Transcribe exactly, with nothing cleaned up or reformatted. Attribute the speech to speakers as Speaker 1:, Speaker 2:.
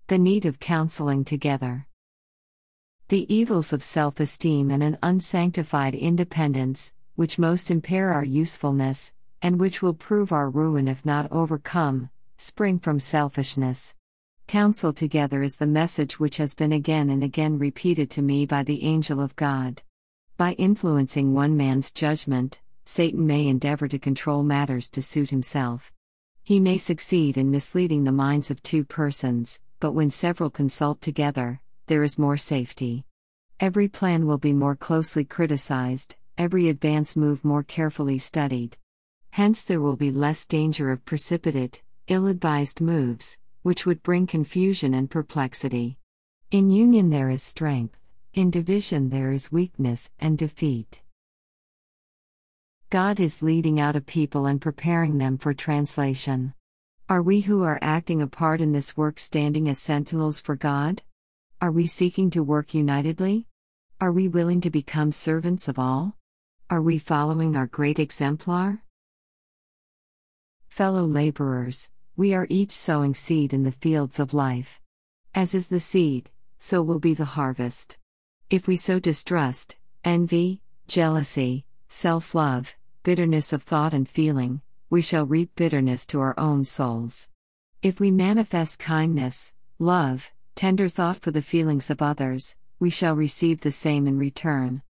Speaker 1: The need of counseling together. The evils of self-esteem and an unsanctified independence, which most impair our usefulness, and which will prove our ruin if not overcome, spring from selfishness. Counsel together is the message which has been again and again repeated to me by the angel of God. By influencing one man's judgment, Satan may endeavor to control matters to suit himself. He may succeed in misleading the minds of two persons, but when several consult together, there is more safety. Every plan will be more closely criticized, every advance move more carefully studied. Hence there will be less danger of precipitate, ill-advised moves, which would bring confusion and perplexity. In union there is strength, in division there is weakness and defeat. God is leading out a people and preparing them for translation. Are we who are acting a part in this work standing as sentinels for God? Are we seeking to work unitedly? Are we willing to become servants of all? Are we following our great exemplar? Fellow laborers, we are each sowing seed in the fields of life. As is the seed, so will be the harvest. If we sow distrust, envy, jealousy, self-love, bitterness of thought and feeling, we shall reap bitterness to our own souls. If we manifest kindness, love, tender thought for the feelings of others, we shall receive the same in return.